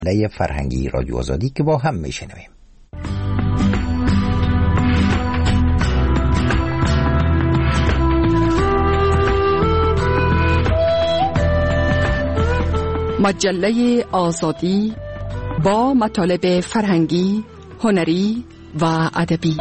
مجله فرهنگی رادیو آزادی که با هم میشنویم. مجله آزادی با مطالب فرهنگی، هنری و ادبی.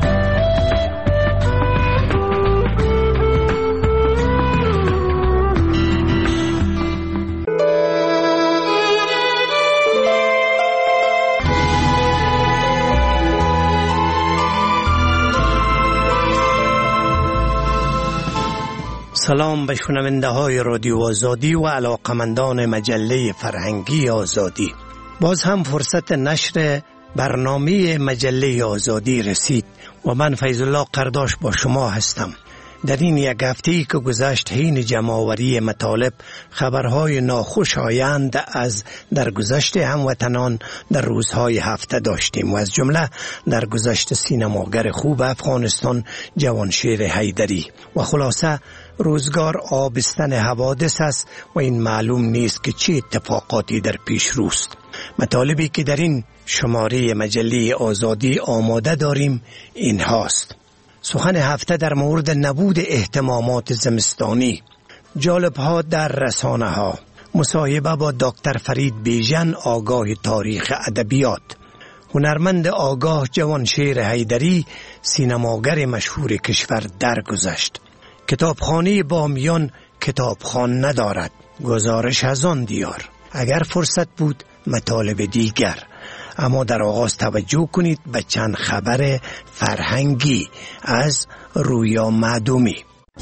سلام به شنونده های رادیو آزادی و علاقمندان مجله فرهنگی آزادی. باز هم فرصت نشر برنامه مجله آزادی رسید و من فیض الله قرداش با شما هستم. در این یک هفته‌ای که گذشت حین جمع‌آوری مطالب خبرهای ناخوش آیند از درگذشت هموطنان در روزهای هفته داشتیم و از جمله درگذشت سینماگر خوب افغانستان جوانشیر حیدری و خلاصه روزگار آبستن حوادث است و این معلوم نیست که چه اتفاقاتی در پیش روست. مطالبی که در این شماره مجله آزادی آماده داریم این هاست: سخن هفته در مورد نبود اهتمامات زمستانی، جالب ها در رسانه ها، مصاحبه با دکتر فرید بیژن آگاه تاریخ ادبیات، هنرمند آگاه جوانشیر حیدری سینماگر مشهور کشور درگذشت، کتابخانه بامیان کتابخوان ندارد، گزارش از آن دیار، اگر فرصت بود مطالب دیگر. اما در آغاز توجه کنید به چند خبر فرهنگی از رویا معدومی.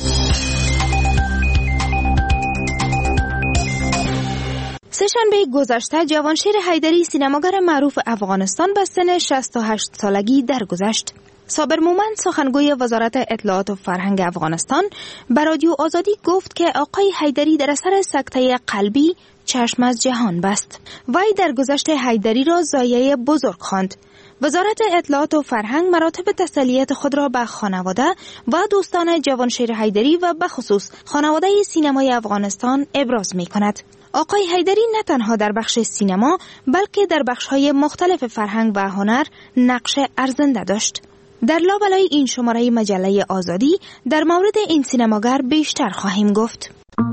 سه‌شنبه گذشته جوانشیر حیدری سینماگر معروف افغانستان به سن 68 سالگی درگذشت. صابر مومند سخنگوی وزارت اطلاعات و فرهنگ افغانستان به رادیو آزادی گفت که آقای حیدری در اثر سکته قلبی چشم از جهان بست. وی درگذشت حیدری را ضایعه بزرگ خواند. وزارت اطلاعات و فرهنگ مراتب تسلیت خود را به خانواده و دوستان جوانشیر حیدری و به خصوص خانواده سینمای افغانستان ابراز می کند. آقای حیدری نه تنها در بخش سینما بلکه در بخش‌های مختلف فرهنگ و هنر نقش ارزنده داشت. در لابلای این شماره مجله آزادی در مورد این سینماگر بیشتر خواهیم گفت.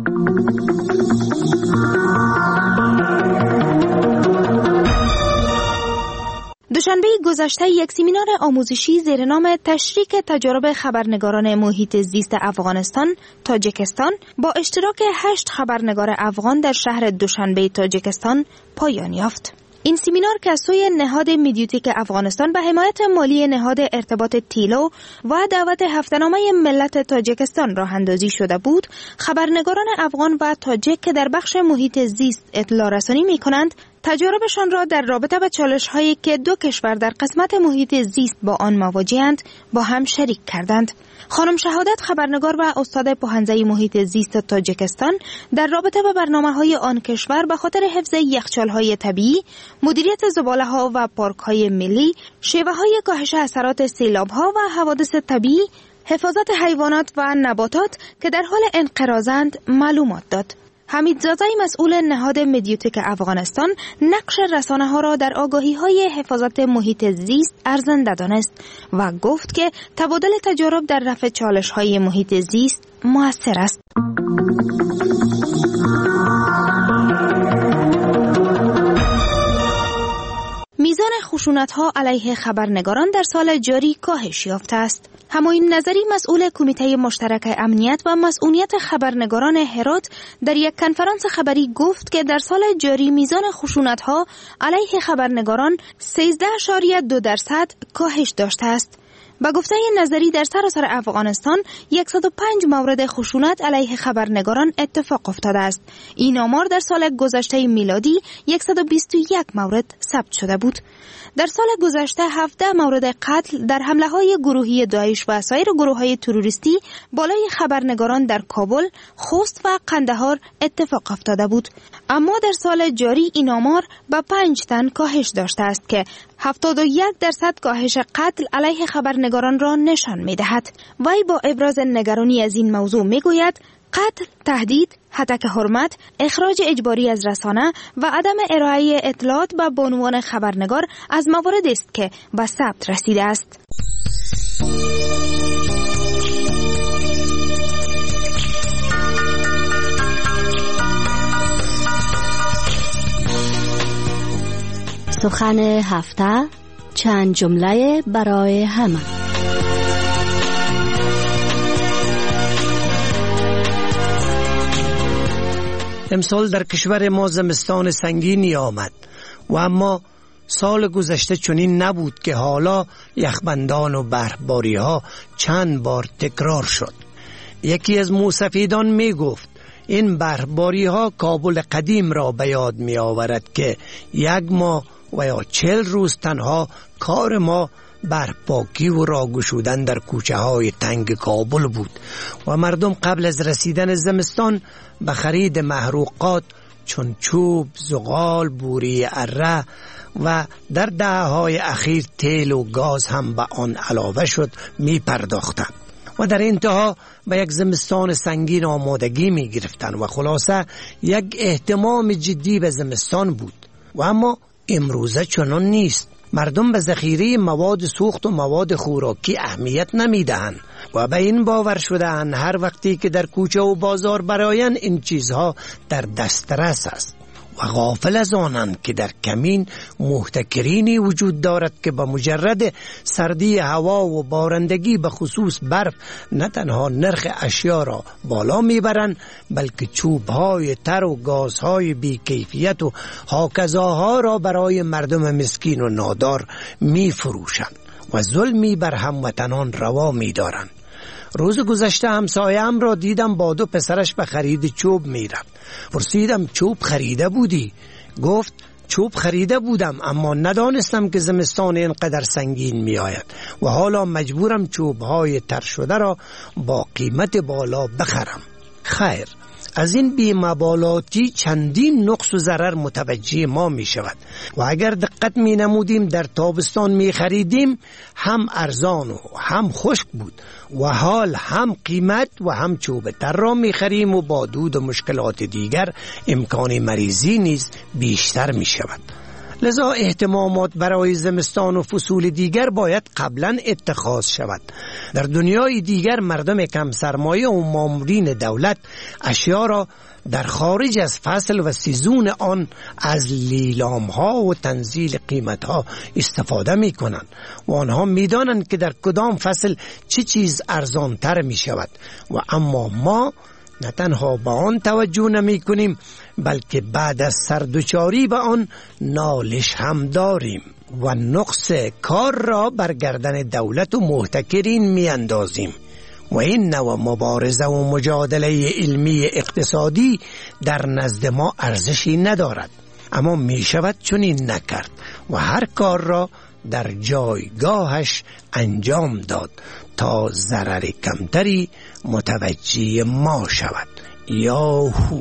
دوشنبه گذشته یک سمینار آموزشی زیر نام تشریک تجارب خبرنگاران محیط زیست افغانستان تاجیکستان با اشتراک 8 خبرنگار افغان در شهر دوشنبه تاجیکستان پایان یافت. این سمینار که از سوی نهاد میدیوتیک افغانستان به حمایت مالی نهاد ارتباط تیلو و دعوت هفته‌نامه ملت تاجیکستان راه اندازی شده بود، خبرنگاران افغان و تاجیک که در بخش محیط زیست اطلاع رسانی می کنند تجاربشان را در رابطه با چالش‌هایی که دو کشور در قسمت محیط زیست با آن مواجه‌اند با هم شریک کردند. خانم شهادت خبرنگار و استاد پوهنځی محیط زیست تاجیکستان در رابطه با برنامه‌های آن کشور به خاطر حفظ یخچال‌های طبیعی، مدیریت زباله‌ها و پارک‌های ملی، شیوه‌های کاهش اثرات سیلاب‌ها و حوادث طبیعی، حفاظت حیوانات و نباتات که در حال انقراضند معلومات داد. حمید زازای مسئول نهاد میدیوتیک افغانستان نقش رسانه‌ها را در آگاهی‌های حفاظت محیط زیست ارزنده دانست و گفت که تبادل تجارب در رفع چالش‌های محیط زیست مؤثر است. میزان خشونت‌ها علیه خبرنگاران در سال جاری کاهش یافته است. همایون نظری مسئول کمیته مشترک امنیت و مسئولیت خبرنگاران هرات در یک کنفرانس خبری گفت که در سال جاری میزان خشونت‌ها علیه خبرنگاران 13.2% کاهش داشته است. با گفته نظری در سراسر افغانستان 105 مورد خشونت علیه خبرنگاران اتفاق افتاده است. این آمار در سال گذشته میلادی 121 مورد ثبت شده بود. در سال گذشته 17 مورد قتل در حمله‌های گروهی داعش و سایر گروه‌های تروریستی بالای خبرنگاران در کابل، خوست و قندهار اتفاق افتاده بود. اما در سال جاری این آمار به 5 تن کاهش داشته است که 71% کاهش قتل علیه خبرنگاران را نشان می‌دهد. وی با ابراز نگرانی از این موضوع می‌گوید قتل، تهدید، هتک حرمت، اخراج اجباری از رسانه و عدم ارائه اطلاعات به بانوان خبرنگار از مواردی است که به ثبت رسیده است. سخن هفته، چند جمله برای همه. امسال در کشور ما زمستان سنگینی آمد و اما سال گذشته چنین نبود که حالا یخبندان و برفباری ها چند بار تکرار شد. یکی از موسفیدان می گفت این برفباری ها کابل قدیم را به یاد می آورد که 1 ماه و یا 40 روز تنها کار ما برفپاکی و راه گشودن در کوچه های تنگ کابل بود و مردم قبل از رسیدن زمستان به خرید محروقات چون چوب، زغال، بوری اره و در دهه‌های اخیر تیل و گاز هم به آن علاوه شد می پرداختند و در انتها به یک زمستان سنگین آمادگی می گرفتند و خلاصه یک اهتمام جدی به زمستان بود. و اما امروزه چنان نیست. مردم به ذخیره مواد سوخت و مواد خوراکی اهمیت نمیدهند و به این باور شده‌اند هر وقتی که در کوچه و بازار برآیند این چیزها در دسترس است و غافل از آنند که در کمین محتکرینی وجود دارد که با مجرد سردی هوا و بارندگی به خصوص برف نه تنها نرخ اشیا را بالا میبرند بلکه چوبهای تر و گازهای بیکیفیت و هاکزاها را برای مردم مسکین و نادار میفروشند و ظلمی بر هموطنان روا میدارند. روز گذشته همسایه‌ام را دیدم با 2 پسرش به خرید چوب میرفت. پرسیدم چوب خریده بودی؟ گفت چوب خریده بودم اما ندانستم که زمستان اینقدر سنگین می آید و حالا مجبورم چوبهای تر شده را با قیمت بالا بخرم. خیر، از این بی‌مبالاتی چندین نقص و ضرر متوجه ما می شود و اگر دقت می نمودیم در تابستان می خریدیم هم ارزان و هم خشک بود و حال هم قیمت و هم چوب تر را می خریم و با دود و مشکلات دیگر امکان مریضی نیز بیشتر می شود. لذا اهتمامات برای زمستان و فصول دیگر باید قبلا اتخاذ شود. در دنیای دیگر مردم کم سرمایه و مامورین دولت اشیا را در خارج از فصل و سیزون آن از لیلام ها و تنزیل قیمت ها استفاده می کنند و آنها می دانند که در کدام فصل چه چیز ارزان تر می شود و اما ما نه تنها به آن توجه نمی کنیم بلکه بعد از سردوچاری به آن نالش هم داریم و نقص کار را بر گردن دولت و محتکرین می اندازیم و این نوع مبارزه و مجادله علمی اقتصادی در نزد ما ارزشی ندارد. اما می شود چنین نکرد و هر کار را در جایگاهش انجام داد تا ضرر کمتری متوجه ما شود. یاهو.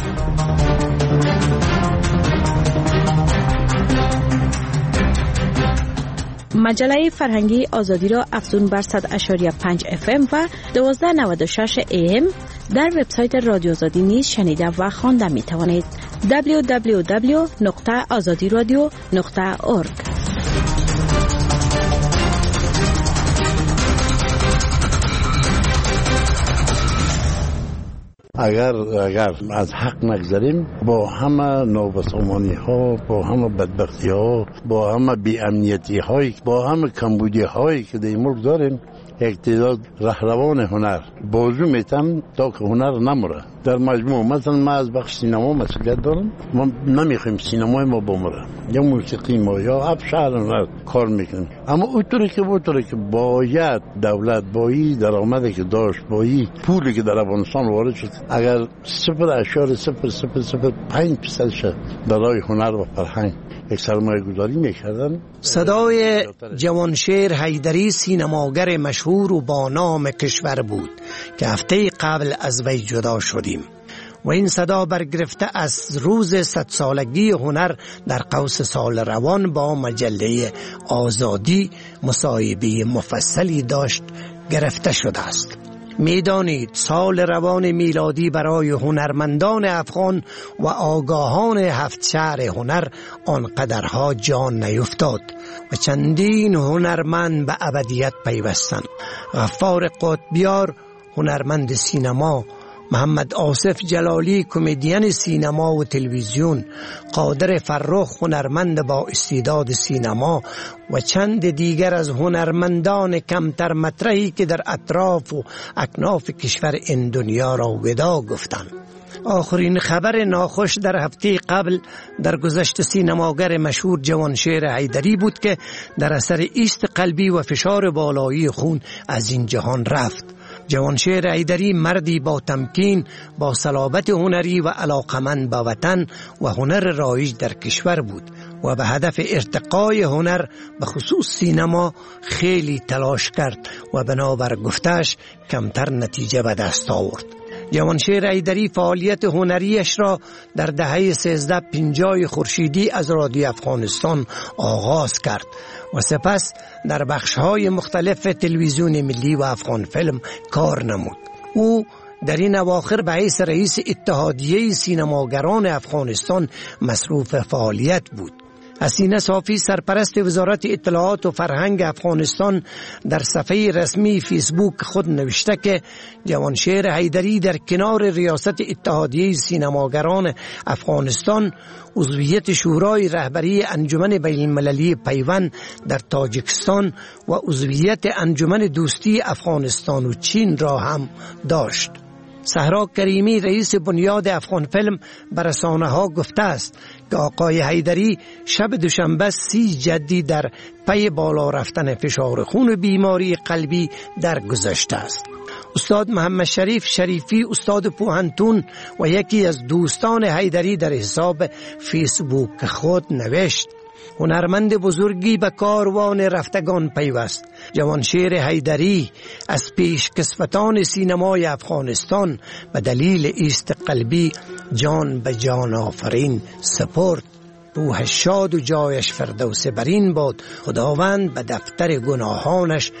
مجله فرهنگی آزادی را افزون بر 100.5 FM و 1296 AM در وبسایت رادیو آزادی نیز شنیده و خوانده می توانید. www.azadiradio.org. اگر از حق نگذاریم با همه نابسامانی ها، با همه بدبختی ها، با همه بی‌امنیتی هایی، با همه کمبودی هایی که در ملک داریم، اقتدار رهروان هنر بازو میتن تا که هنر نمره. در مجموع مثلا ما از بخش سینما مسئولیت دارم، ما نمیخوایم سینمای ما بمره، یا موسیقی ما یا ابشار هنر کار میکنیم، اما اونطوری که باید دولت بایی درآمدی که داشت، بایی پولی که در افغانستان وارد شد، اگر 0.005% برای هنر و فرهنگ یک سرمایه گذاری میکردن. صدای جوانشیر حیدری سینماگر مشهور و با نام کشور بود که هفته قبل از وی جدا شدیم و این صدا برگرفته از روز 100 سالگی هنر در قوس سال روان با مجله آزادی مصاحبه مفصلی داشت گرفته شده است. میدانید سال روان میلادی برای هنرمندان افغان و آگاهان 7 شهر هنر آنقدرها جان نیفتاد و چندین هنرمند به ابدیت پیوستند. غفار قطبیار هنرمند سینما، محمد آصف جلالی کمدین سینما و تلویزیون، قادر فرخ هنرمند با استعداد سینما و چند دیگر از هنرمندان کمتر مطرحی که در اطراف و اکناف کشور این دنیا را ودا گفتند. آخرین خبر ناخوش در هفته قبل در گذشت سینماگر مشهور جوانشیر حیدری بود که در اثر ایست قلبی و فشار بالایی خون از این جهان رفت. جوانشیر حیدری مردی با تمکین، با صلابت هنری و علاقمند به وطن و هنر رایج در کشور بود و به هدف ارتقای هنر به خصوص سینما خیلی تلاش کرد و بنابر گفتش کمتر نتیجه به دست آورد. جوانشیر حیدری فعالیت هنریش را در دهه 1350 خورشیدی از رادیو افغانستان آغاز کرد و سپس در بخش‌های مختلف تلویزیون ملی و افغان فیلم کار نمود. او در این اواخر به حیث رئیس اتحادیه سینماگران افغانستان مصروف فعالیت بود. حسینه صافی سرپرست وزارت اطلاعات و فرهنگ افغانستان در صفحه رسمی فیسبوک خود نوشته که جوانشیر حیدری در کنار ریاست اتحادیه سینماگران افغانستان عضویت شورای رهبری انجمن بین المللی پیوند در تاجیکستان و عضویت انجمن دوستی افغانستان و چین را هم داشت. صحرا کریمی رئیس بنیاد افغان فیلم به رسانه‌ها گفته است که آقای حیدری شب دوشنبه 30 جدی در پی بالا رفتن فشار خون و بیماری قلبی درگذشته است. استاد محمد شریف شریفی استاد پوهنتون و یکی از دوستان حیدری در حساب فیسبوک خود نوشت: هنرمند بزرگی به کاروان رفتگان پیوست. جوانشیر حیدری از پیشکسوتان سینمای افغانستان به دلیل ایست قلبی جان به جان آفرین سپرد. روح شاد و جایش فردوس برین باد. خداوند به دفتر گناهانش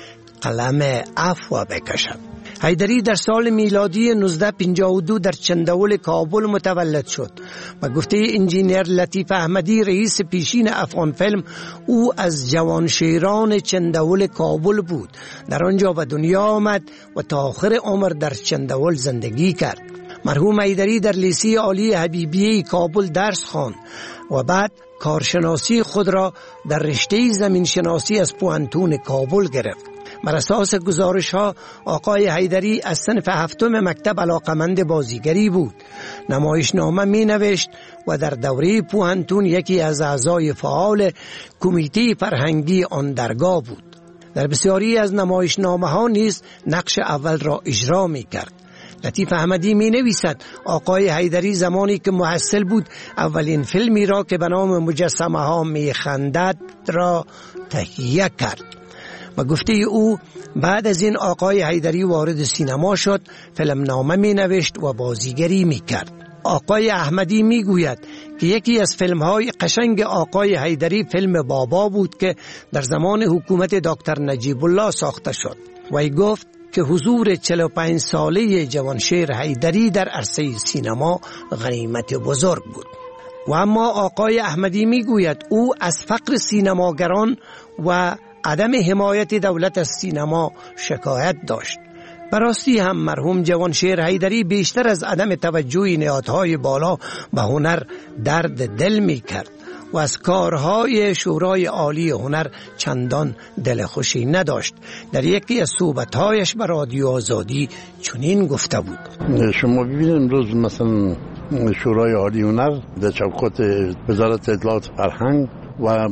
قلم عفو بکشد. حیدری در سال میلادی 1952 در چندول کابل متولد شد. و گفته انجینیر لطیف احمدی رئیس پیشین افغان فیلم، او از جوانشیران چندول کابل بود. در آنجا به دنیا آمد و تا آخر عمر در چندول زندگی کرد. مرحوم حیدری در لیسه عالی حبیبیه کابل درس خواند و بعد کارشناسی خود را در رشته زمینشناسی از پوهنتون کابل گرفت. بر اساس گزارش ها آقای حیدری از صنف 7 مکتب علاقمند بازیگری بود. نمایشنامه می نوشت و در دوره پوهنتون یکی از اعضای فعال کمیته فرهنگی آن درگاه بود. در بسیاری از نمایشنامه ها نیز نقش اول را اجرا می کرد. لطیف احمدی می نویسد آقای حیدری زمانی که محصل بود اولین فیلمی را که به نام مجسمه ها می خندد را تهیه کرد. و گفته او بعد از این آقای حیدری وارد سینما شد، فیلم نامه می نوشت و بازیگری می کرد. آقای احمدی می گوید که یکی از فیلم های قشنگ آقای حیدری فیلم بابا بود که در زمان حکومت دکتر نجیب الله ساخته شد. وی گفت که حضور 45 ساله جوانشیر حیدری در عرصه سینما غنیمت بزرگ بود. و اما آقای احمدی می گوید او از فقر سینماگران و عدم حمایت دولت از سینما شکایت داشت. براستی هم مرحوم جوانشیر حیدری بیشتر از عدم توجه نهادهای بالا به هنر درد دل می کرد و از کارهای شورای عالی هنر چندان دلخوشی نداشت. در یکی از صحبتهایش به رادیو آزادی چنین گفته بود: شما ببینید امروز مثلا شورای عالی هنر در چوکات وزارت اطلاعات فرهنگ و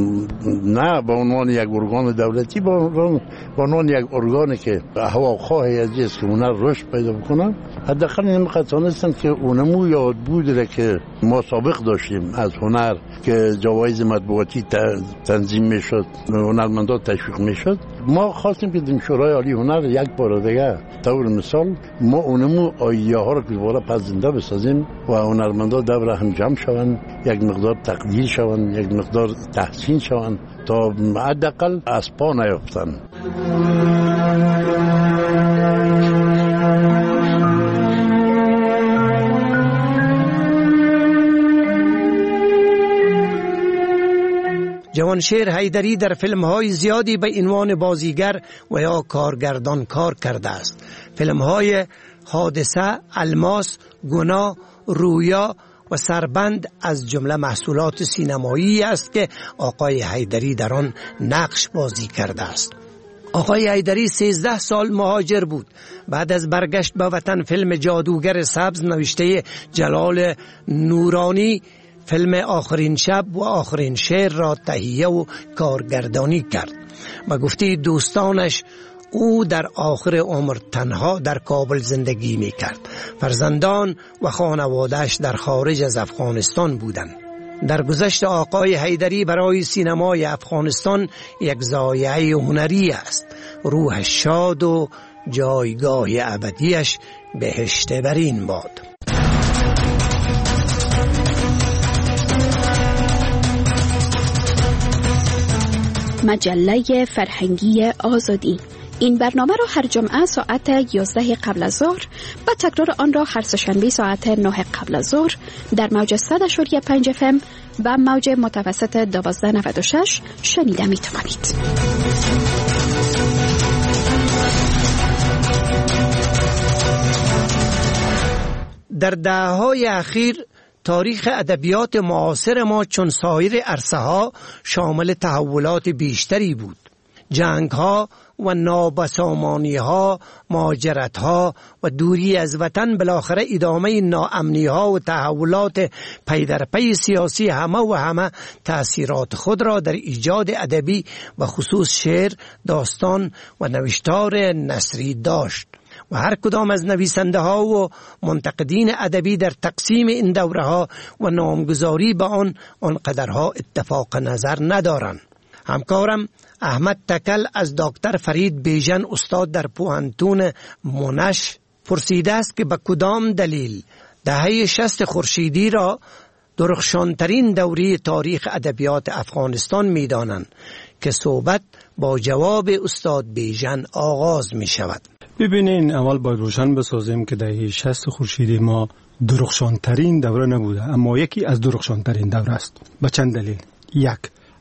نه به عنوان یک ارگان دولتی، به عنوان یک ارگانی که هواخواهی از است که هنر رشد پیدا بکنن، حداقل این قطعانستن که اونمو یاد بود که ما سابق داشتیم از هنر که جوایز مطبوعاتی تنظیم میشد، هنرمندان تشویق میشد. ما خواستیم که در شورای عالی هنر یک بار دیگه طور مثال ما اونمو آیه ها رو که دوباره پس‌زنده بسازیم و هنرمندان دور هم جمع شوند، یک مقدار تقدیر شوند، یک مقدار تحسین شوند تا حداقل از پا نیفتن. جوانشیر حیدری در فیلم‌های زیادی به عنوان بازیگر و یا کارگردان کار کرده است. فیلم‌های حادثه، الماس، گناه، رویا و سربند از جمله محصولات سینمایی است که آقای حیدری در آن نقش بازی کرده است. آقای حیدری 13 سال مهاجر بود. بعد از برگشت به وطن فیلم جادوگر سبز نوشته جلال نورانی، فیلم آخرین شب و آخرین شعر را تهیه و کارگردانی کرد. و گفته دوستانش او در آخر عمر تنها در کابل زندگی می کرد. فرزندان و خانواده‌اش در خارج از افغانستان بودند. در گذشت آقای حیدری برای سینمای افغانستان یک ضایعه هنری است. روح شاد و جایگاه ابدیش بهشت برین باد. مجله فرهنگی آزادی. این برنامه را هر جمعه ساعت 11 قبل از ظهر و تکرار آن را هر سه‌شنبه ساعت 9 قبل از ظهر در موج 100.5 FM و موج متوسط 1296 شنیده می توانید. در دهه‌های اخیر تاریخ ادبیات معاصر ما چون سایر عرصه‌ها شامل تحولات بیشتری بود. جنگ‌ها و نابسامانی‌ها، مهاجرت‌ها و دوری از وطن، بالاخره ادامه ناامنی‌ها و تحولات پی در پی سیاسی همه تأثیرات خود را در ایجاد ادبی و خصوص شعر، داستان و نوشتار نثری داشت. و هر کدام از نویسنده ها و منتقدین ادبی در تقسیم این دوره ها و نامگذاری به آنقدرها اتفاق نظر ندارند. همکارم احمد تکل از دکتر فرید بیژن استاد در پوهنتون منش پرسیده است که به کدام دلیل دهه 60 خورشیدی را درخشانترین دوره تاریخ ادبیات افغانستان می‌دانند، که صحبت با جواب استاد بیژن آغاز می شود. ببینین، اول باید روشن بسازیم که دهه 60 خورشیدی ما درخشانترین دوره نبوده، اما یکی از درخشانترین دوره است. به چند دلیل؟ یک،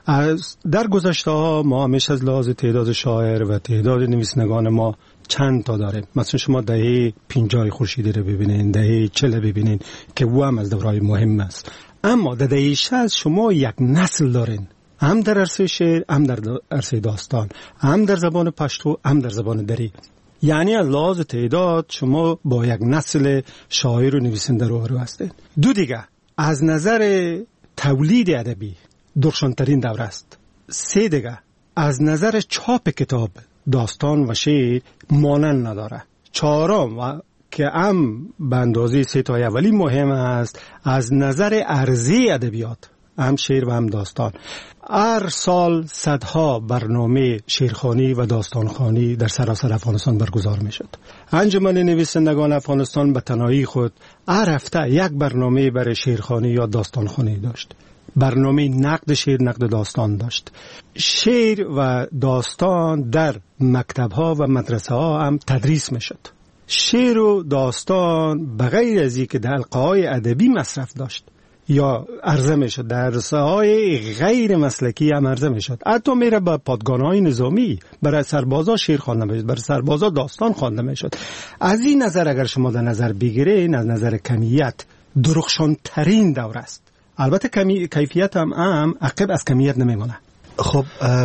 از در گذشته ها ما همیشه از لحاظ تعداد شاعر و تعداد نویسندگان ما چند تا داریم. مثلا شما دهه 50 خورشیدی رو ببینین، دهه 40 ببینین که او هم از دورهای مهم است. اما در دهه 60 شما یک نسل دارین، هم در عرصه شعر، هم در عرصه داستان، هم در زبان پشتو، هم در زبان دری. یعنی از لحاظ تعداد شما با یک نسل شاعر و نویسنده رو هستید. دو دیگه، از نظر تولید ادبی درخشانترین دوره است. سه دیگه، از نظر چاپ کتاب، داستان و شعر مانند نداره. چهارم و که هم به اندازه سه تا اولی مهم است، از نظر عرضه ادبیات، هم شعر و هم داستان. هر سال صدها برنامه شعرخوانی و داستانخوانی در سراسر افغانستان برگزار می شد. انجمن نویسندگان افغانستان به تنهایی خود هر هفته یک برنامه برای شعرخوانی یا داستانخوانی داشت. برنامه نقد شعر، نقد داستان داشت. شعر و داستان در مکتب‌ها و مدرسه‌ها هم تدریس می شد. شعر و داستان بغیر از اینکه در حلقه‌های ادبی مصرف داشت یا عرضه می شد، در رسانه‌های غیر مسلکی هم عرضه می شد. حتی میره به پادگان‌های نظامی برای سربازا شعر خوانده می شد، برای سربازا داستان خوانده می شد. از این نظر اگر شما در نظر بگیرین، از نظر کمیت درخشانترین دوره است. البته کیفیت هم عقب از کمیت نمیمونه. خب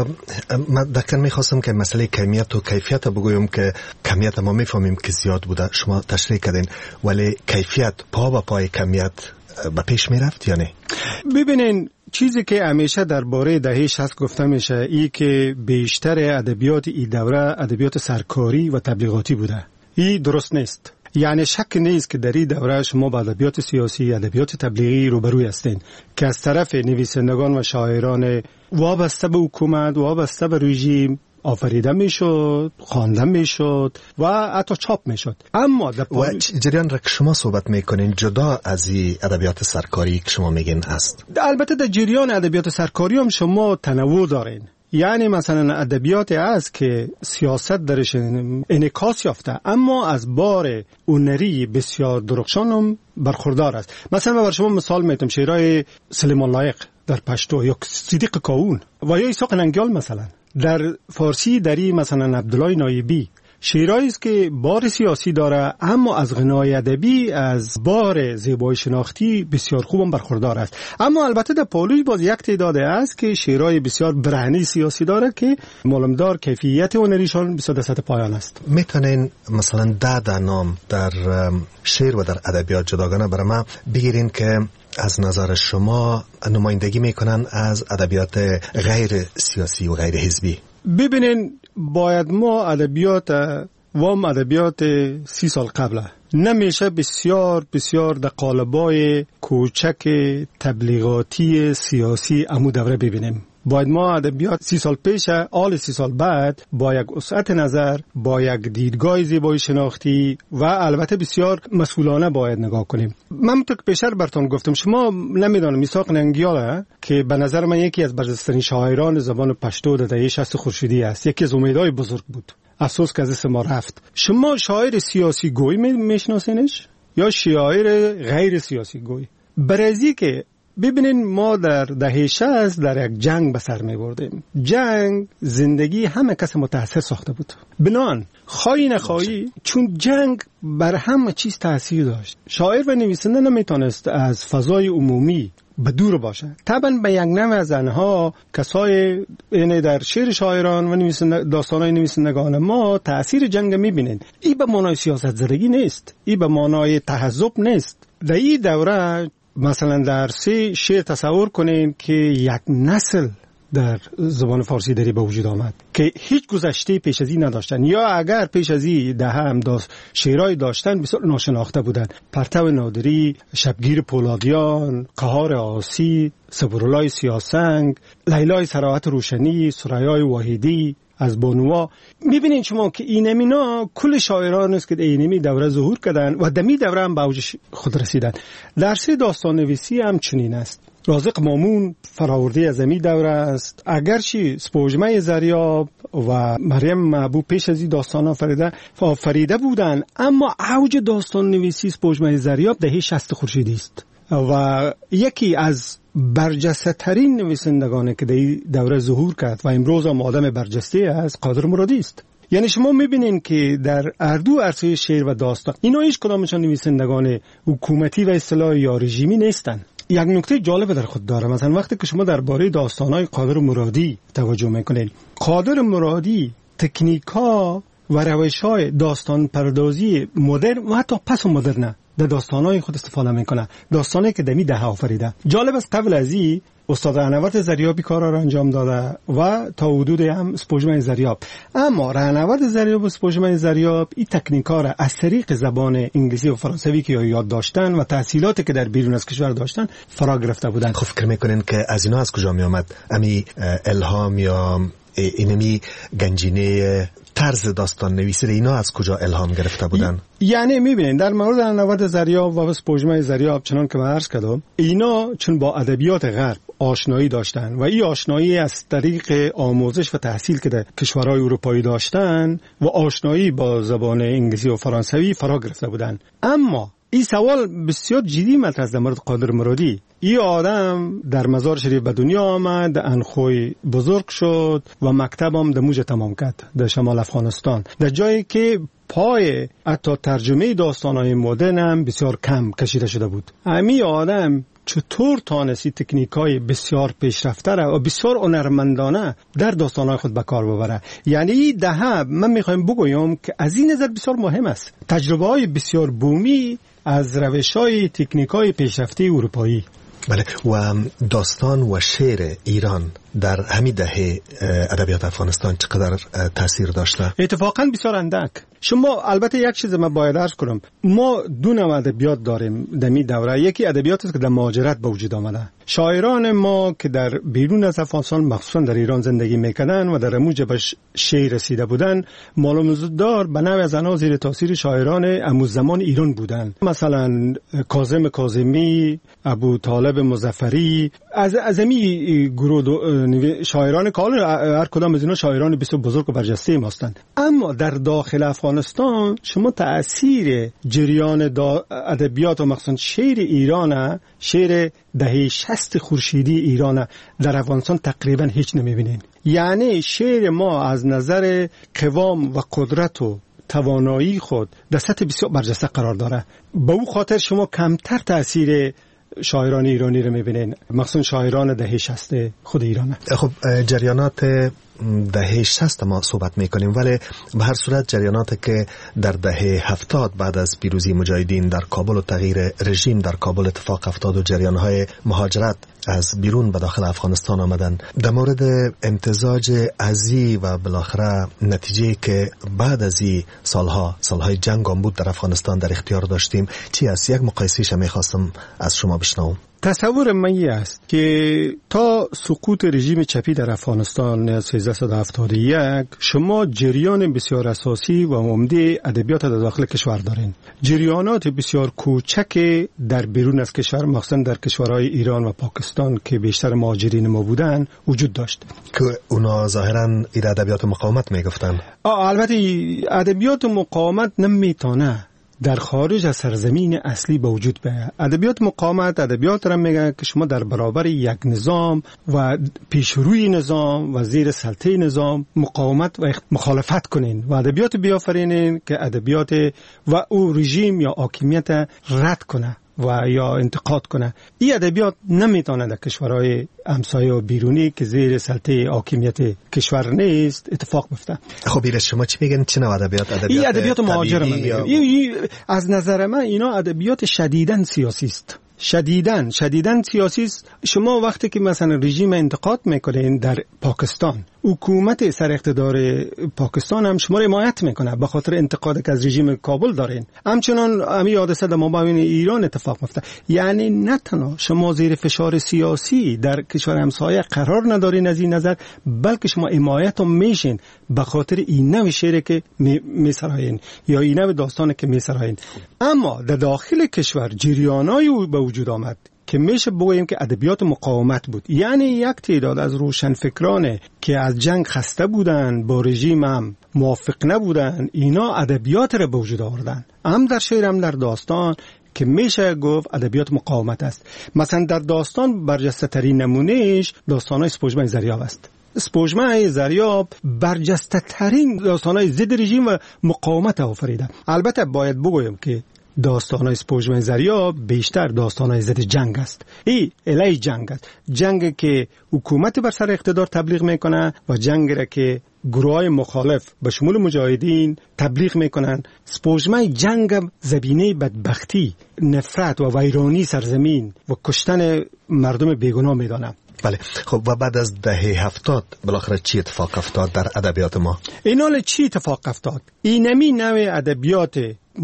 من دقیقا میخواستم که مسئله کمیت و کیفیت بگویم که کمیت ما میفهمیم که زیاد بوده، شما تشریح کردین، ولی کیفیت پا به پای کمیت به پیش میرفت یا نه؟ ببینین، چیزی که همیشه درباره دهه 60 گفته میشه ای که بیشتر ادبیات این دوره ادبیات سرکاری و تبلیغاتی بوده. این درست نیست. یعنی شک نیست که در این دوره شما با ادبیات سیاسی، ادبیات تبلیغی روبروی هستین که از طرف نویسندگان و شاعران وابسته به حکومت، وابسته به رژیم آفریده میشد، خوانده میشد و حتی چاپ میشد. اما و جریان را که شما صحبت میکنین جدا از این ادبیات سرکاری که شما میگین است، البته در جریان ادبیات سرکاری هم شما تنوع دارین. یعنی مثلا ادبیات است که سیاست درش انعکاس یافته، اما از بار هنری بسیار درخشان هم برخوردار است. مثلا برای شما مثال میتونم شعرهای سلیمان لایق در پشتو، یا صدیق کاون و یا ایساق ننگیال مثلا. در فارسی دری مثلا عبدالله نایبی شعرهایی است که بار سیاسی داره، اما از غنای ادبی، از بار زیبایی شناختی بسیار خوبم برخوردار است. اما البته در پالوش باز یک تعداد است که شعرهای بسیار برهنه سیاسی داره که معلومدار کیفیت هنریشان بسیار در سطح پایان است. میتونین مثلا ده نام در شعر و در ادبیات جداگانه برای ما بگیرین که از نظر شما نمایندگی میکنن از ادبیات غیر سیاسی و غیر حزبی؟ ببینین، باید ما ادبیات ادبیات 30 سال قبل نمیشه بسیار بسیار در قالبای کوچک تبلیغاتی سیاسی امو دوره ببینیم. باید ما ادبیات 30 سال پیش، آل 30 سال بعد با یک وسعت نظر، با یک دیدگاه زیبایی شناختی و البته بسیار مسئولانه باید نگاه کنیم. من تو که پیشتر براتون گفتم، شما نمیدونم میثاق ننگیال که به نظر من یکی از برجسته‌ترین شاعران زبان پشتو در دهه 60 خورشیدی است، یکی از امیدهای بزرگ بود. افسوس که از دست ما رفت. شما شاعر سیاسی گوی میشناسینش یا شاعر غیر سیاسی گوی؟ برای که ببینین ما در دهه 60 در یک جنگ به سر می بردیم. جنگ زندگی همه کس متاثر ساخته بود. بنان خواهی نخواهی، چون جنگ بر همه چیز تاثیر داشت، شاعر و نویسنده نمیتونست از فضای عمومی به دور باشه. طبعا به یک نوع از آنها کسای یعنی در شعر شاعران و داستانهای نویسندگان ما تاثیر جنگ میبینین. این به معنای سیاست زدگی نیست، این به معنای تحزب نیست. در این دوره مثلا در 3 شعر تصور کنین که یک نسل در زبان فارسی داری به وجود آمد که هیچ گذشته پیش از این نداشتن، یا اگر پیش از این هم شعرهای داشتن بسیار ناشناخته بودن. پرتو نادری، شبگیر پولادیان، قهار آسی، صبرالله سیاسنگ، لیلای صراحت روشنی، سریای واحدی از بانوا. میبینین شما که اینمینا کل شاعران است که اینمی دوره ظهور کردن و دمی دوره هم به اوج خود رسیدن. در 3 داستان نویسی هم چنین است. رازق مامون فراورده از امی دوره است، اگرچه سپوږمۍ زریاب و مریم محبوب پیش از این داستان آفریده بودن، اما اوج داستان نویسی سپوږمۍ زریاب دهه 60 خورشیدی است و یکی از برجسته ترین نویسندگانی که در دوره ظهور کرد و امروز هم آدم برجسته است قادر مرادی است. یعنی شما میبینین که در اردو عرصه شعر و داستان اینا هیچ کدامشان نویسندگان حکومتی و اصطلاحی یا رژیمی نیستن. یک نکته جالب در خود داره، مثلا وقتی که شما درباره داستانهای قادر مرادی توجه میکنین، قادر مرادی تکنیک‌ها و روش‌های داستان پردازی مدرن و حتی پس مدرن در داستانهای خود استفاده میکنه، داستانی که دمی ده آفریده. جالب است قبل از این استاد رهنورد زریابی کارا را انجام داده و تا حدود هم سپوږمۍ زریاب، اما رهنورد زریاب و سپوږمۍ زریاب این تکنیک‌ها را از طریق زبان انگلیسی و فرانسوی که یاد داشتن و تحصیلاتی که در بیرون از کشور داشتن فرا گرفته بودن. خب فکر میکنین که از اینا از کجا می آمد امی الهام یا اینمی گنجینه طرز داستان نویسی اینا از کجا الهام گرفته بودن؟ یعنی میبینین در مورد رهنورد زریاب و سپوږمۍ زریاب چنان که من عرض کردم، اینا چون با ادبیات غرب آشنایی داشتن و این آشنایی از طریق آموزش و تحصیل که در کشورهای اروپایی داشتن و آشنایی با زبان انگلیسی و فرانسوی فرا گرفته بودن. اما این سوال بسیار جدی مطرح است در مورد قادر مرادی. این آدم در مزار شریف به دنیا آمد، انخوی بزرگ شد و مکتب هم در موج تمام کرد در شمال افغانستان، در جایی که پای حتی ترجمه داستانهای مدرن هم بسیار کم کشیده شده بود. همین آدم چطور تانستی تکنیکای بسیار پیشرفته را و بسیار هنرمندانه در داستانهای خود به کار ببره؟ یعنی دهه من میخوایم بگویم که از این نظر بسیار مهم است تجربه های بسیار بومی از روش‌های تکنیکای پیشرفته اروپایی. بله، و داستان و شعر ایران در همین دهه ادبیات افغانستان چقدر تاثیر داشته؟ اتفاقا بسیار اندک. شما البته یک چیز من باید عرض کنم، ما دو نوع ادبیات داریم در این دوره. یکی ادبیات است که در مهاجرت به وجود آمده. شاعران ما که در بیرون از افغانستان مخصوصا در ایران زندگی میکنن و در موج به شعر رسیده بودن، معلوم دار به نوع از آنها زیر تاثیر شاعران همون زمان ایران بودن. مثلا کاظم کاظمی، ابو طالب مظفری، از امی گروه شاعران کال هر کدام از اینا شاعران بسیار بزرگ و برجسته ما هستند. اما در داخل افغانستان شما تأثیر جریان ادبیات و مخصوصا شعر ایران، شعر دهه 60 خورشیدی ایران در افغانستان تقریبا هیچ نمیبینین. یعنی شعر ما از نظر قوام و قدرت و توانایی خود در سطح بسیار برجسته قرار داره. به او خاطر شما کمتر تأثیر شاعران ایرانی رو میبینین، مخصوصا شاعران دهه 60 خود ایران. خب جریانات دهه 60 ما صحبت میکنیم، ولی به هر صورت جریاناتی که در دهه 70 بعد از پیروزی مجاهدین در کابل و تغییر رژیم در کابل اتفاق افتاد و جریانهای مهاجرت از بیرون به داخل افغانستان آمدن، در مورد امتزاج ازی و بالاخره نتیجه که بعد از این سالهای جنگ هم بود در افغانستان در اختیار داشتیم، چی است؟ یک مقایسه‌اش میخواستم از شما بشنوم. تصور من است که تا سقوط رژیم چپی در افغانستان 1371 شما جریان بسیار اساسی و عمده ادبیات در داخل کشور دارین. جریانات بسیار کوچک در بیرون از کشور، مخصوصا در کشورهای ایران و پاکستان که بیشتر مهاجرین ما بودن وجود داشت که اونا ظاهرا این ادبیات مقاومت میگفتن. البته ادبیات مقاومت نمیتونه در خارج از سرزمین اصلی به وجود بیاید. ادبیات مقاومت ادبیات را میگه که شما در برابر یک نظام و پیشروی نظام و زیر سلطه نظام مقاومت و مخالفت کنین و ادبیات بیافرینین که ادبیات و او رژیم یا حاکمیت رد کنه و یا انتقاد کنه. این ادبیات نمیتونه در کشورهای همسایه و بیرونی که زیر سلطه حاکمیت کشور نیست اتفاق بیفته. خب ایره شما چی میگن؟ چه نوع ادبیات؟ این ادبیات مهاجر من از نظر من اینا ادبیات شدیداً سیاسی است. شدیداً سیاسی است. شما وقتی که مثلا رژیم انتقاد میکنین در پاکستان، حکومت سر اقتدار پاکستان هم شما را حمایت میکنه به خاطر انتقادی که از رژیم کابل دارین. همچنان همین حادثه در مابین ایران اتفاق میفته. یعنی نه تنها شما زیر فشار سیاسی در کشور همسایه قرار ندارین از این نظر، بلکه شما حمایت هم میشین به خاطر این نوع شعری که میسراین یا این نوع داستانی که میسراین. اما در داخل کشور جریانایی به وجود آمد که میشه بگوییم که ادبیات مقاومت بود. یعنی یک تعداد از روشنفکران که از جنگ خسته بودن، با رژیم هم موافق نبودن، اینا ادبیات را به وجود آوردن، هم در شعر هم در داستان، که میشه گفت ادبیات مقاومت است. مثلا در داستان برجسته ترین نمونهش داستانای سپوږمۍ زریاب است. سپوږمۍ زریاب برجسته ترین داستانای ضد رژیم و مقاومت آفریده. البته باید بگویم که داستانای سپوږمۍ زریاب بیشتر داستانای ضد جنگ است. این علیه جنگ است. جنگ که حکومت بر سر اقتدار تبلیغ میکنه و جنگ را که گروهای مخالف به شمول مجاهدین تبلیغ میکنن. سپوږمۍ جنگ زبینه بدبختی، نفرت و ویرانی سرزمین و کشتن مردم بیگناه میدانه. بله. خب و بعد از دهه 70 بالاخره چی اتفاق افتاد در ادبیات ما؟ اینال چی اتفاق افتاد؟ اینمی نوع ادبیات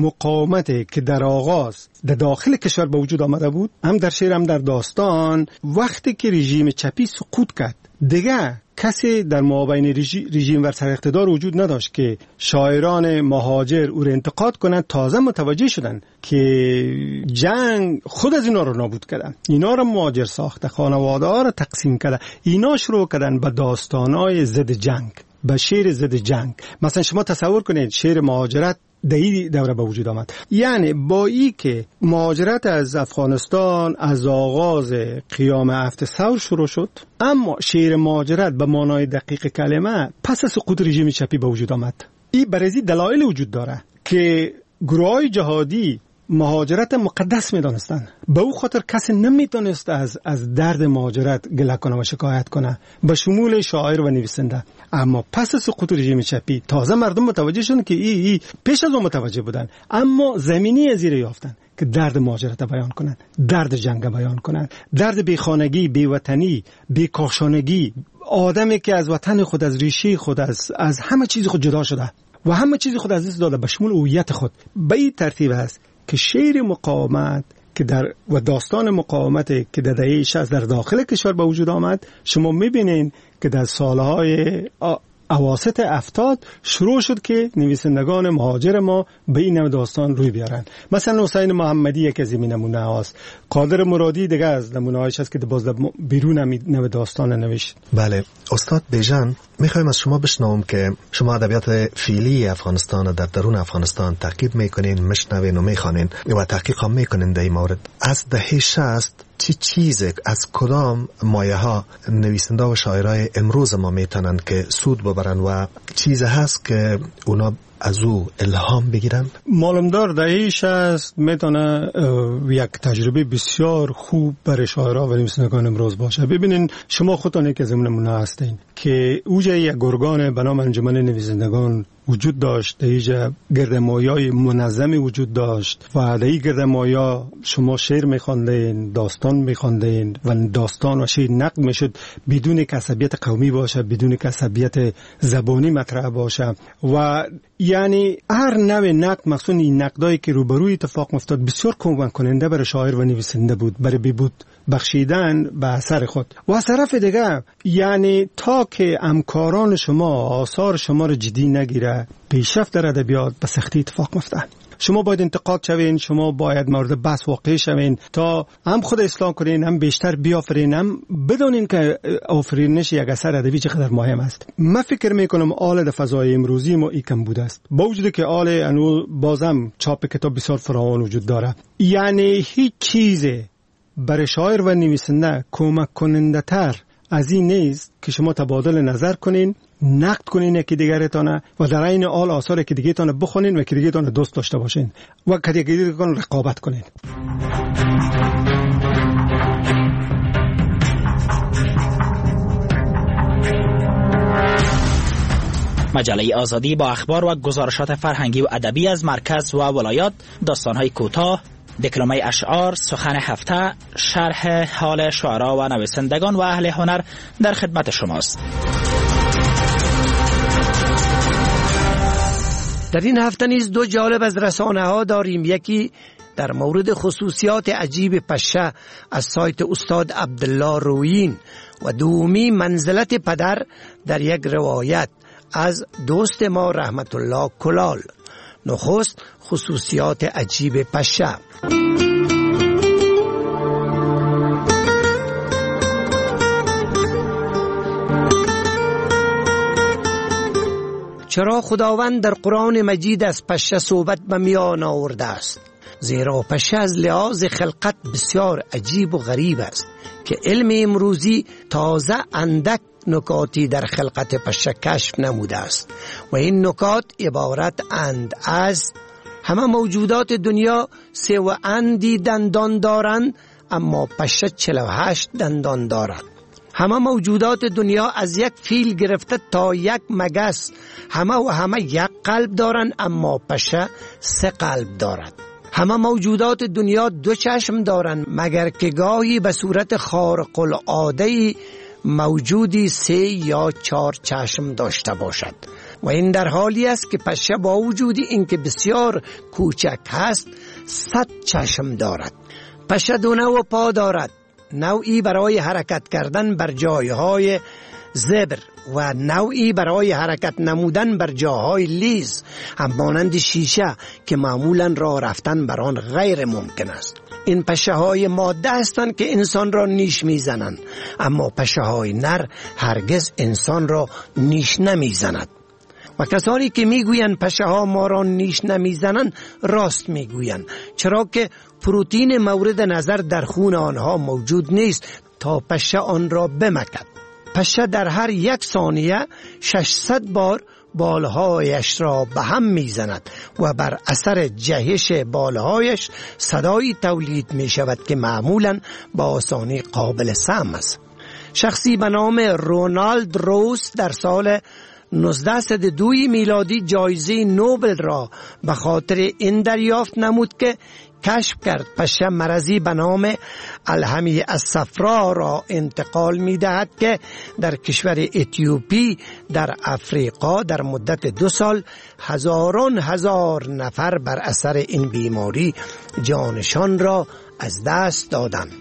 مقاومت که در آغاز در داخل کشور به وجود آمده بود، هم در شعر هم در داستان، وقتی که رژیم چپی سقوط کرد دیگه کسی در مابین رژیم و سر اقتدار وجود نداشت که شاعران مهاجر او را انتقاد کنند. تازه متوجه شدن که جنگ خود از اینا رو نابود کردن، اینا رو مهاجر ساخته، خانواده ها رو تقسیم کرده. اینا شروع کردن به داستانای ضد جنگ، به شعر ضد جنگ. مثلا شما تصور کنید شعر مهاجرت در این دوره به وجود آمد. یعنی با ای که مهاجرت از افغانستان از آغاز قیام هفت ثور شروع شد، اما شعر مهاجرت به معنای دقیق کلمه پس از سقوط رژیم چپی به وجود آمد. این برای دلایل وجود داره که گروه‌های جهادی مهاجرت مقدس می‌دانستند. به او خاطر کسی نمی‌تونست از درد مهاجرت گله کنه و شکایت کنه، به شمول شاعر و نویسنده. اما پس از سقوط رژیم چپی تازه مردم متوجه شدن که ای پیش از اون متوجه بودن، اما زمینی از این یافتن که درد مهاجرت بیان کنن، درد جنگ بیان کنن، درد بیخانگی، بیوطنی، بیکاشانگی، آدمی که از وطن خود، از ریشه خود، از همه چیز خود جدا شده و همه چیز خود از دست داده به شمول هویت خود. به این ترتیب است که شعر مقاومت که و داستان مقاومت که در دهه 60 در داخل کشور به وجود آمد، شما میبینین که در سالهای اواسط 70 شروع شد که نویسندگان مهاجر ما به این نوع داستان روی بیارن. مثلا حسین محمدی یک از این نمونه هاست. قادر مرادی دیگه از نمونه هایش هست که باز بیرون نوع داستان نوشت. بله استاد بیژن، میخوایم از شما بشنوم که شما ادبیات فعلی افغانستان در درون افغانستان تعقیب میکنین، میشنوین و میخوانین و تحقیق هم میکنین در این مورد. از دهه 60 چی چیزی از کدام مایه ها نویسنده و شاعرای امروز ما میتونن که سود ببرن و چیز هست که اونا از او الهام بگیرن؟ معلومدار دهه 60 میتونه یک تجربه بسیار خوب برای شاعرها و نویسندگان امروز باشه. ببینین شما خودتون یک از نمونه هستین که اوجه یک گرگان به نام انجمن نویسندگان وجود داشت، در اینجا گردمایه‌های منظمی وجود داشت و در این گردمایه شما شعر میخواندین، داستان میخواندین و داستان و شعر نقد میشد بدون که عصبیت قومی باشه، بدون که عصبیت زبانی مطرح باشه. و یعنی هر نوع نقد، مخصوصا این نقدایی که روبروی اتفاق افتاد، بسیار کمک کننده برای شاعر و نویسنده بود برای بهبود بخشیدن به اثر خود. و از طرف دیگه یعنی تا که همکاران شما آثار شما رو جدی نگیره، پیشرفت در ادبیات به سختی اتفاق میفته. شما باید انتقاد شوین، شما باید مورد بحث واقع شوین تا هم خود اصلاح کنین، هم بیشتر بیافرین، هم بدونین که آفرینش یک اثر ادبی چقدر مهم است. من فکر میکنم آل در فضای امروزی ما کم بوده است، با وجودی که آل انو بازم چاپ کتاب بسیار فراوان وجود داره. یعنی هیچ چیزی برای شاعر و نویسنده کمک کننده تر از این نیست که شما تبادل نظر کنین، نقد کنین یکی دیگرتانه و در عین حال آثار یکی دیگرتانه بخونین و یکی دیگرتانه دوست داشته باشین و یکی دیگرتانه رقابت کنین. مجله آزادی با اخبار و گزارشات فرهنگی و ادبی از مرکز و ولایات، داستان‌های کوتاه، دکلمه اشعار، سخن هفته، شرح حال شعرا و نویسندگان و اهل هنر در خدمت شماست. در این هفته نیز دو جالب از رسانه ها داریم. یکی در مورد خصوصیات عجیب پشه از سایت استاد عبدالله رویین و دومی منزلت پدر در یک روایت از دوست ما رحمت الله کلال. نخست خصوصیات عجیب پشه. چرا خداوند در قرآن مجید از پشه صحبت به میان آورده است؟ زیرا پشه از لحاظ خلقت بسیار عجیب و غریب است که علم امروزی تازه اندک نکاتی در خلقت پشه کشف نموده است و این نکات عبارت اند از: همه موجودات دنیا 3 دندان دارند، اما پشه 48 دندان دارد. همه موجودات دنیا از یک فیل گرفته تا یک مگس همه یک قلب دارند، اما پشه 3 قلب دارد. همه موجودات دنیا 2 چشم دارند، مگر که گاهی به صورت خارق العاده موجودی 3 یا 4 چشم داشته باشد. و این در حالی است که پشه با وجودی اینکه بسیار کوچک هست 100 چشم دارد. پشه 2 نوع پا دارد، نوعی برای حرکت کردن بر جایهای زبر و نوعی برای حرکت نمودن بر جاهای لیز، هم مانند شیشه که معمولا راه رفتن بر آن غیر ممکن است. این پشه های ماده هستند که انسان را نیش میزنند، اما پشه های نر هرگز انسان را نیش نمیزند. و کسانی که میگویند پشه ها ما را نیش نمیزنند راست میگویند، چرا که پروتئین مورد نظر در خون آنها موجود نیست تا پشه آن را بمکد. پشه در هر 1 ثانیه 600 بار بالهایش را به هم میزند و بر اثر جهش بالهایش صدایی تولید می شود که معمولا با آسانی قابل سمع است. شخصی به نام رونالد روس در سال 1902 میلادی جایزه نوبل را به خاطر این دریافت نمود که کشف کرد پشه مرضی به نام الهمی الصفرا را انتقال می دهد که در کشور اتیوپی در افریقا در مدت 2 سال هزاران هزار نفر بر اثر این بیماری جانشان را از دست دادند.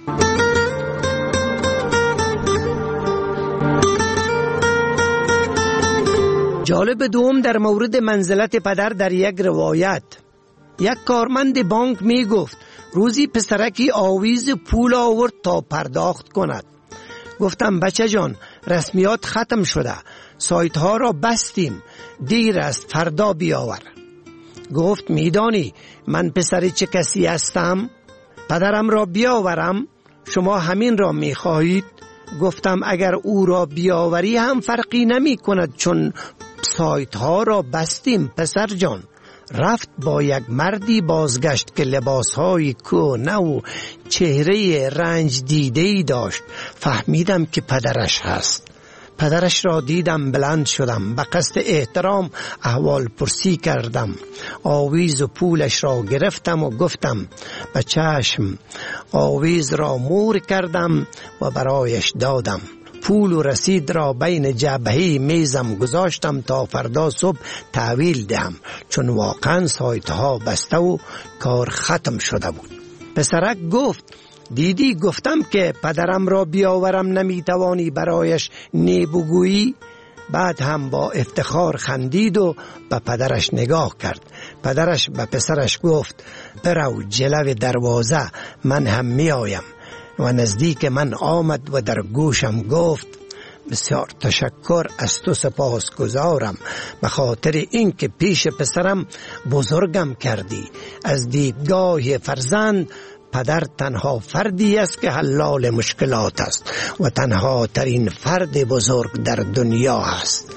جالب دوم در مورد منزلت پدر در یک روایت. یک کارمند بانک می گفت روزی پسرکی آویز پول آورد تا پرداخت کند. گفتم بچه جان رسمیات ختم شده، سایت ها را بستیم، دیر است، فردا بیاور. گفت میدانی من پسر چه کسی هستم؟ پدرم را بیاورم؟ شما همین را می خواهید؟ گفتم اگر او را بیاوری هم فرقی نمی کند چون سایت ها را بستیم پسر جان. رفت با یک مردی بازگشت که لباسهای کهنه و چهره رنج دیده‌ای داشت. فهمیدم که پدرش هست. پدرش را دیدم، بلند شدم، به قصد احترام احوال پرسی کردم. آویز و پولش را گرفتم و گفتم به چشم. آویز را مور کردم و برایش دادم. پول و رسید را بین جبهه میزم گذاشتم تا فردا صبح تحویل دهم، چون واقعا سایت ها بسته و کار ختم شده بود. پسرک گفت دیدی گفتم که پدرم را بیاورم نمیتوانی برایش بگویی؟ بعد هم با افتخار خندید و به پدرش نگاه کرد. پدرش به پسرش گفت برو جلو دروازه، من هم می آیم. و نزدیک من آمد و در گوشم گفت بسیار تشکر از تو سپاسگزارم به خاطر این که پیش پسرم بزرگم کردی. از دیدگاه فرزند پدر تنها فردی است که حلال مشکلات است و تنها ترین فرد بزرگ در دنیا است.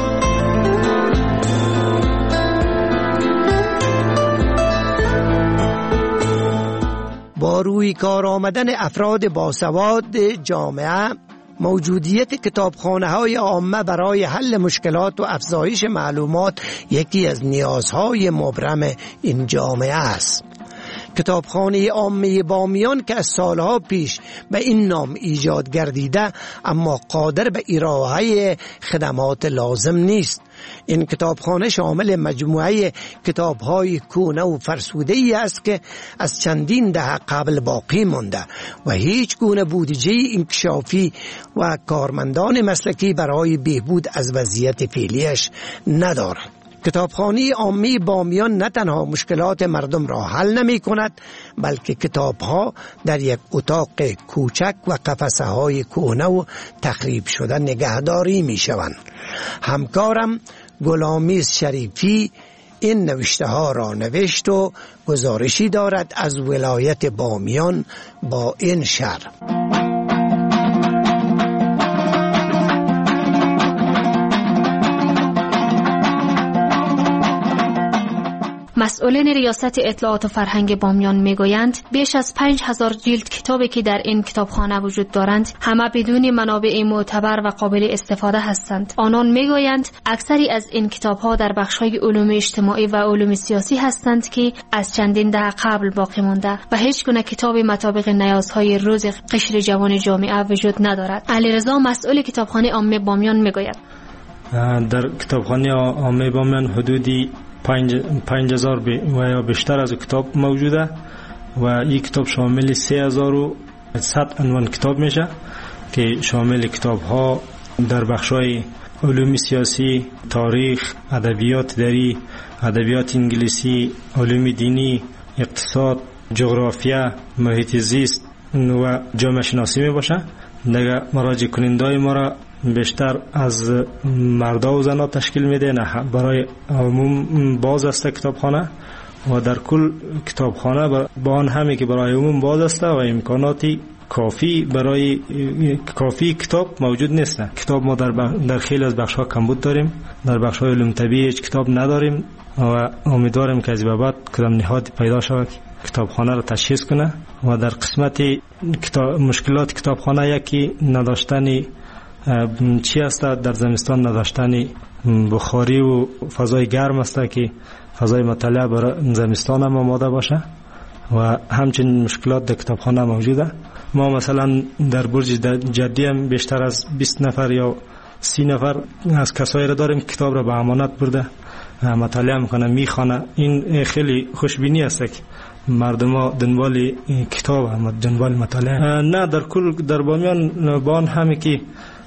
با روی کار آمدن افراد باسواد جامعه، موجودیت کتابخانه‌های عامه برای حل مشکلات و افزایش معلومات یکی از نیازهای مبرم این جامعه است. کتابخانه عامه بامیان که از سالها پیش به این نام ایجاد گردیده اما قادر به ارائه خدمات لازم نیست. این کتابخانه شامل مجموعه کتاب‌های کهنه و فرسوده‌ای است که از چندین دهه قبل باقی مانده و هیچ گونه بودجه انکشافی و کارمندان مسلکی برای بهبود از وضعیت فعلیش ندارد. کتابخانه عامی بامیان نه تنها مشکلات مردم را حل نمی کند بلکه کتاب‌ها در یک اتاق کوچک و قفسه های کهنه و تخریب شده نگهداری می شوند. همکارم غلامیز شریفی این نوشته ها را نوشت و گزارشی دارد از ولایت بامیان با این شرح. مسئولین ریاست اطلاعات و فرهنگ بامیان میگویند بیش از 5000 جلد کتابی که در این کتابخانه وجود دارند همه بدون منابع معتبر و قابل استفاده هستند. آنان میگویند اکثری از این کتاب‌ها در بخش‌های علوم اجتماعی و علوم سیاسی هستند که از چندین دهه قبل باقی مانده و هیچ گونه کتابی مطابق نیازهای روز قشر جوان جامعه وجود ندارد. علیرضا مسئول کتابخانه عامه بامیان میگوید در کتابخانه عامه بامیان حدودی 5000 و یا بیشتر از کتاب موجوده و این کتاب شامل 3100 عنوان کتاب میشه که شامل کتاب ها در بخشای علوم سیاسی، تاریخ، ادبیات دری، ادبیات انگلیسی، علوم دینی، اقتصاد، جغرافیا، محیط زیست و جامعه شناسی می باشه. دیگه مراجع کنندای ما را بیشتر از مردا و زنا تشکیل میده. نه برای عموم باز است کتابخانه و در کل کتابخانه با آن همه که برای عموم باز است و امکاناتی کافی کتاب موجود نیست. کتاب ما در خیلی از بخش ها کمبود داریم. در بخش های علوم طبیعی هیچ کتاب نداریم و امیدواریم که از بعد کدام نهاد پیدا شود کتابخانه را تشخیص کنه. و در قسمت مشکلات کتابخانه یکی نداشتن چی است؟ در زمستان نداشتن بخاری و فضای گرم است که فضای مطالعه برای زمستان هم آماده باشه و همچنین مشکلات در کتابخانه موجوده. ما مثلا در برج جدی هم بیشتر از 20 نفر یا 30 نفر از کسایی را داریم کتاب را به امانت برده مطالعه میکنه میخوانه. این خیلی خوشبینی است که مردم ها دنبال کتاب هم دنبال مطالعه. نه در کل در بامیان با آن همه که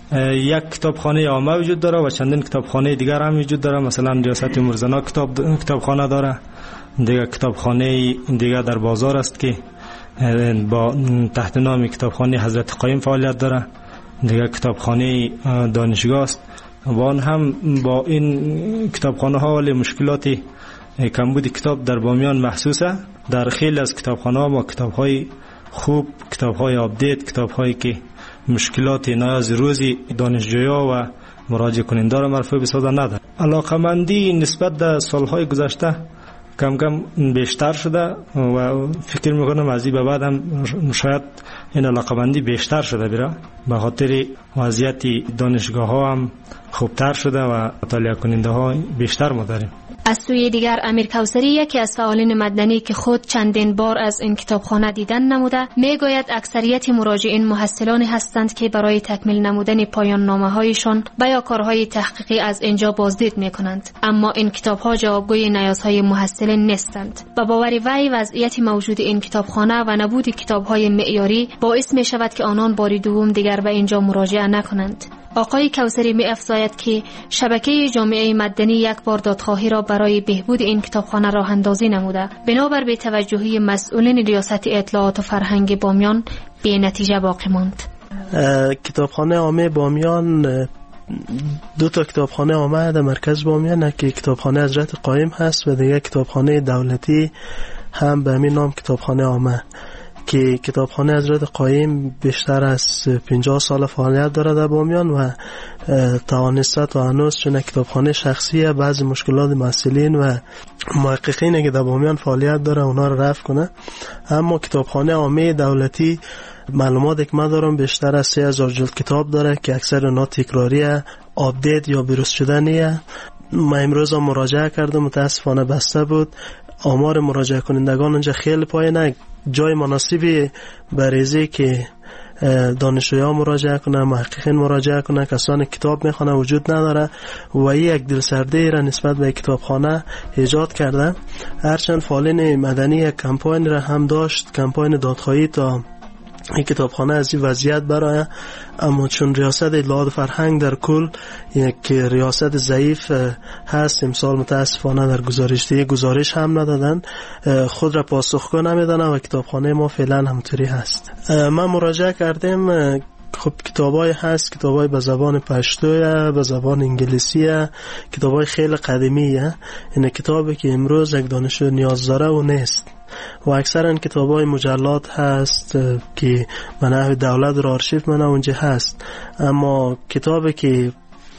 یک کتابخانه عامه وجود داره و چندین کتابخانه دیگر هم وجود داره. مثلا ریاست مرزنا کتابخانه داره، دیگه کتابخانه دیگه در بازار است که با تحت نام کتابخانه حضرت قایم فعالیت داره، دیگه کتابخانه دانشگاه است. و آن هم با این کتابخانه ها ولی مشکلات کمبود کتاب در بامیان محسوسه. در خیلی از کتابخانه ها ما کتاب های خوب، کتاب های آپدیت، کتاب هایی که مشکلات نیاز روزی دانشجویا و مراجع کننده را مرفوع بسازه نداره. علاقمندی نسبت به سالهای گذشته کم کم بیشتر شده و فکر میکنم از این به بعد هم شاید این علاقمندی بیشتر شده بیره، به خاطر وضعیت دانشگاه ها هم خوبتر شده و مطالعه کننده ها بیشتر ما داریم. از سوی دیگر امیر کوثری یکی از فعالین مدنی که خود چندین بار از این کتابخانه دیدن نموده میگوید اکثریت مراجعین محصلانی هستند که برای تکمیل نمودن پایان نامه هایشان و یا کارهای تحقیقی از اینجا بازدید میکنند، اما این کتاب ها جوابگوی نیازهای محصلین نیستند. با باور وی وضعیت موجود این کتابخانه و نبود کتاب های معیاری باعث می شود که آنان بار دوم دیگر به اینجا مراجعه نکنند. آقای کوثری می افزاید که شبکه جامعه مدنی یک بار دادخواهی را برای بهبود این کتابخانه راه اندازی نموده، بنابر بی‌توجهی مسئولین ریاست اطلاعات و فرهنگ بامیان بی نتیجه باقی ماند. کتابخانه عامه بامیان دو تا کتابخانه عامه در مرکز بامیان که کتابخانه حضرت قایم هست و دیگه کتابخانه دولتی هم به همین نام کتابخانه عامه که کتابخانه حضرت قایم بیشتر از 50 سال فعالیت داره در بامیان و توانسته تا هنوز چون کتابخانه شخصیه بعضی مشکلات مسئولین و محققین که در بامیان فعالیت داره اونا رو رفع کنه. اما کتابخانه عامه دولتی معلوماتی که من دارم بیشتر از 3000 جلد کتاب داره که اکثر اونا تکراریه، آپدیت یا بروز شدنیه. من امروز هم مراجعه کردم، متاسفانه بسته بود. آمار مراجعه کنندگان اونجا خیلی پایینه، جای مناسبی بریزی که دانشجویان مراجعه کنه، محققین مراجعه کنه، کسان کتاب میخونه وجود نداره و یک دلسردی را نسبت به کتابخانه ایجاد کرده. هرچند فعالین مدنی کمپاین را هم داشت، کمپاین دادخواهی تا این کتابخانه از این وضعیت برای، اما چون ریاست اطلاعات فرهنگ در کل یک ریاست ضعیف هست، امسال متاسفانه در گزارش هم ندادن، خود را پاسخگو نمیدن و کتابخانه ما فعلا همطوری هست. من مراجعه کردیم، خب کتابای هست، کتابای به زبان پشتویه، به زبان انگلیسیه، کتابای خیلی قدیمیه. این کتابی که امروز یک دانشجو نیاز داره و نیست و اکثرا کتابای مجلات هست که به نحو دولت رو آرشیو منه اونجا هست، اما کتابی که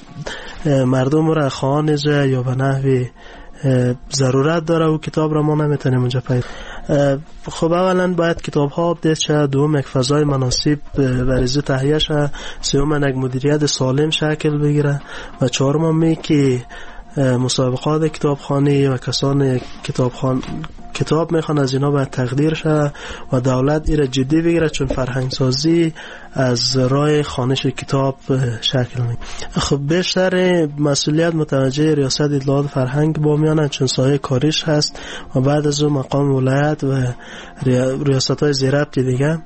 مردم را خوانه یا به نحو ضرورت داره و کتاب را ما نمیتونیم اونجا پیدا. خب اولا باید کتاب ها آپدیت شه، دوم یک فضای مناسب بریزی تهیه شه، سوم یک مدیریت سالم شکل بگیره و چهارم می که مسابقات کتابخوانی و کسان کتاب میخوان از اینا باید تقدیر شه و دولت ایره جدی بگیره، چون فرهنگ سازی از راه خوانش کتاب شکل میگیره. خب بیشتر مسئولیت متوجه ریاست اطلاعات فرهنگ بامیانه، چون سایه کاریش هست و بعد از اون مقام ولایت و ریاست های زیربط دیگه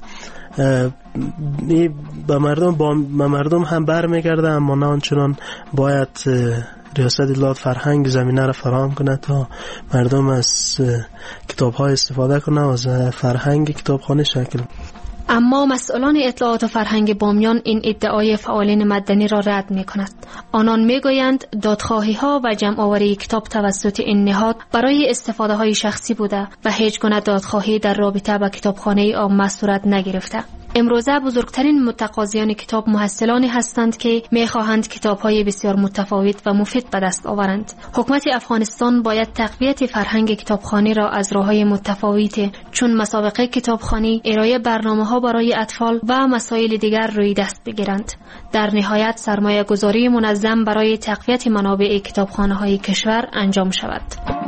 به مردم هم بر میگرده، اما نه آنچنان باید ریاست اطلاعات فرهنگ زمینه را فراهم کنه تا مردم از کتاب های استفاده کنه و از فرهنگ کتابخانه شکل. اما مسئولان اطلاعات و فرهنگ بامیان این ادعای فعالین مدنی را رد می کند. آنان می گویند دادخواهی ها و جمع آوری کتاب توسط این نهاد برای استفاده های شخصی بوده و هیچ گونه دادخواهی در رابطه با کتابخانه عامه صورت نگرفته. امروزه بزرگترین متقاضیان کتاب محصلانی هستند که می‌خواهند کتاب‌های بسیار متفاوت و مفید به دست آورند. حکومت افغانستان باید تقویت فرهنگ کتابخوانی را از راه‌های متفاوت چون مسابقه کتابخوانی، ارائه برنامه‌ها برای اطفال و مسائل دیگر روی دست بگیرند. در نهایت سرمایه‌گذاری منظم برای تقویت منابع کتابخانه‌های کشور انجام شود.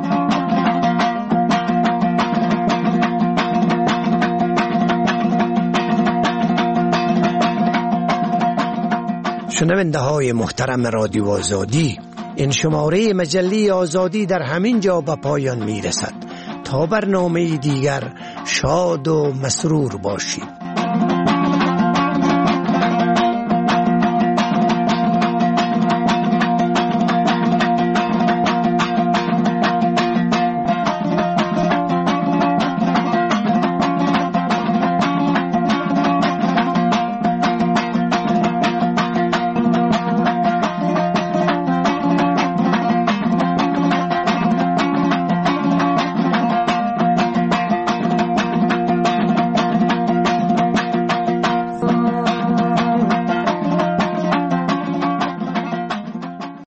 شنونده های محترم رادیو آزادی، این شماره مجله آزادی در همین جا به پایان می رسد. تا برنامه دیگر شاد و مسرور باشید.